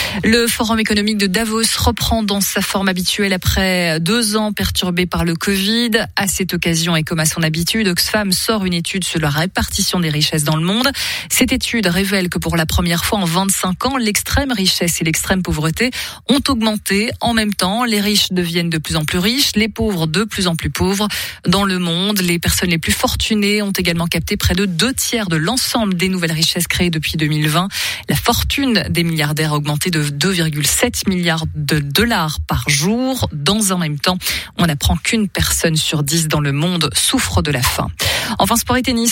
Le forum économique de Davos reprend dans sa forme habituelle après 2 ans perturbés par le Covid. À cette occasion et comme à son habitude, Oxfam sort une étude sur la répartition des richesses dans le monde. Cette étude révèle que pour la première fois en 25 ans, l'extrême richesse et l'extrême pauvreté ont augmenté. En même temps, les riches deviennent de plus en plus riches, les pauvres de plus en plus pauvres. Dans le monde, les personnes les plus fortunées ont également capté près de 2/3 de l'ensemble des nouvelles richesses créées depuis 2020. La fortune des milliardaires a augmenté de 2,7 milliards de dollars par jour. Dans un même temps, on apprend qu'une personne sur 10 dans le monde souffre de la faim. Enfin, sport et tennis.